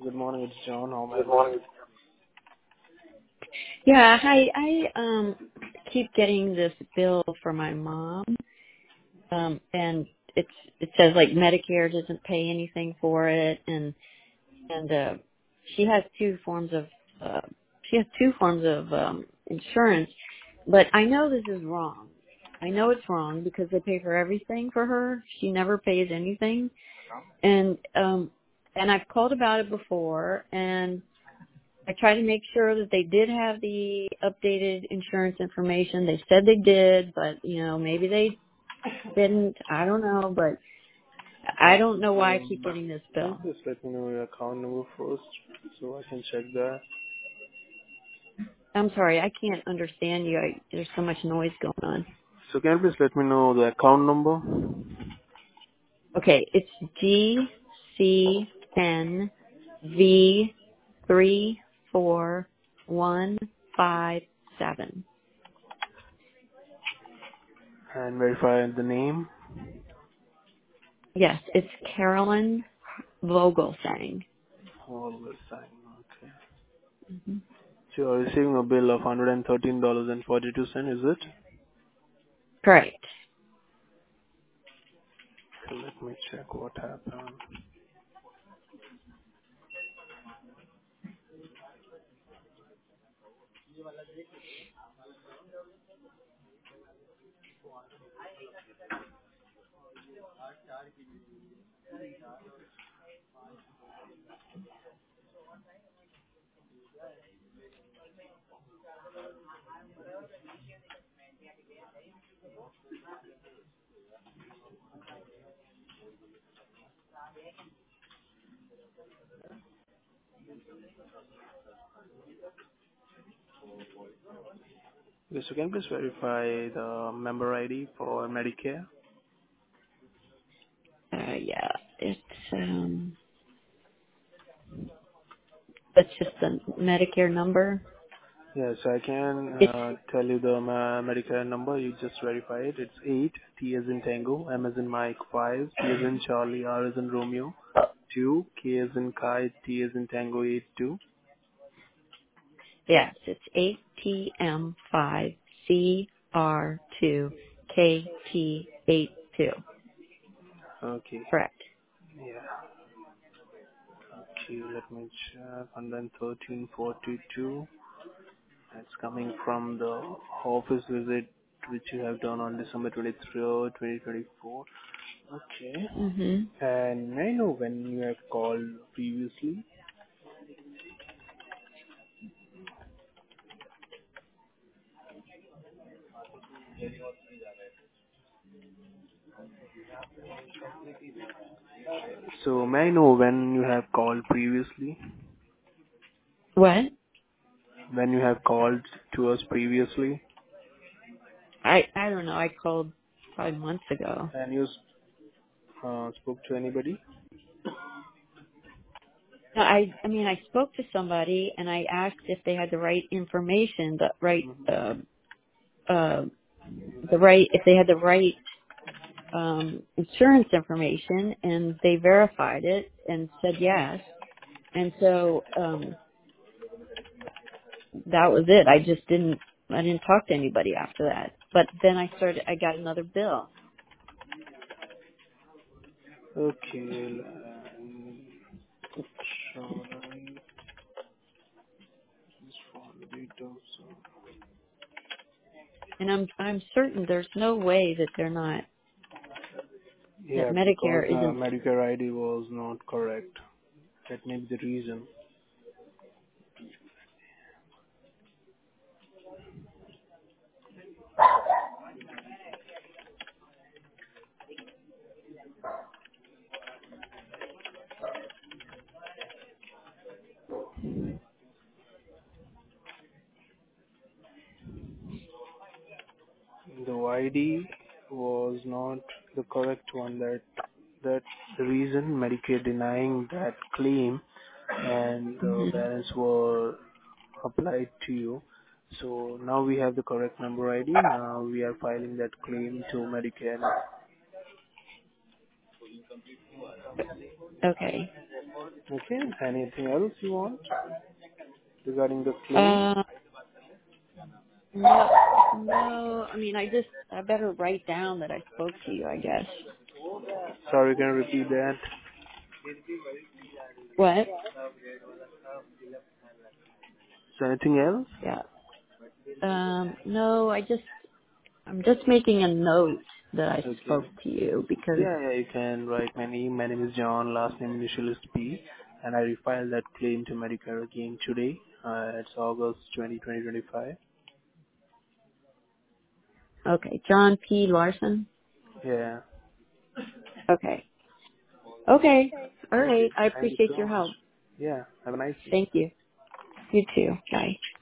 Good morning, it's John. How may I Good help you? morning. Yeah, hi. I keep getting this bill for my mom, and it says like Medicare doesn't pay anything for it, and she has uh, two forms of insurance, but I know this is wrong. I know it's wrong because they pay for everything for her. She never pays anything, and I've called about it before, and I tried to make sure that they did have the updated insurance information. They said they did, but maybe they didn't. I don't know, but I don't know why I keep getting this Can you bill. please let me know your account number first so I can check that? I'm sorry, I can't understand you. There's so much noise going on. So can you please let me know the account number? Okay, it's GCNV34157. And verify the name. Yes, it's Carolyn Vogelsang. All the time. Okay. Hmm. So you're receiving a bill of $113.42, is it? Correct. So let me check what happened. Okay, so can you please verify the member ID for Medicare? Yeah, it's just the Medicare number. Yes, I can It's tell you the Medicare number. You just verify it. It's 8, T as in Tango, M as in Mike, 5, C as in Charlie, R as in Romeo, 2, K as in Kite, T as in Tango, 8, 2. yes, it's 8TM5CR2KT82. Okay. Correct. Yeah. Okay, let me check. And then 1342. That's coming from the office visit which you have done on December 23rd, 2024. Okay. Mhm. And may I know when you have called previously? So may I know when you have called previously? What? When you have called to us previously I don't know. I called 5 months ago. and you spoke to anybody? No, I mean I spoke to somebody and I asked if they had the right information, uh if they had the right insurance information, and they verified it and said yes. And so that was it. I didn't talk to anybody after that. But then I got another bill. Okay. Sure. Just for the details. And I'm certain there's no way that that Yeah, because Medicare the isn't. Medicare ID was not correct. That may be the reason. The ID was not the correct one. That the reason Medicare denying that claim and the Mhm. balance were applied to you. So now we have the correct member ID. Now we are filing that claim to Medicare. Okay. Okay. Anything else you want regarding the claim? Uh, no, no. I mean, I better write down that I spoke to you, I guess. Sorry, can you repeat that? What? So anything else? Yeah. No, I'm just making a note that I Okay. spoke to you because, Yeah, yeah, you can write my name. My name is John. Last name initial is P, and I refiled that claim to Medicare again today. It's August 2025. okay, John P. Larson. Yeah. Okay. Okay. All Okay. right. I Thank you appreciate so your much. help. Yeah. Have a nice day. Thank you. You too. Bye.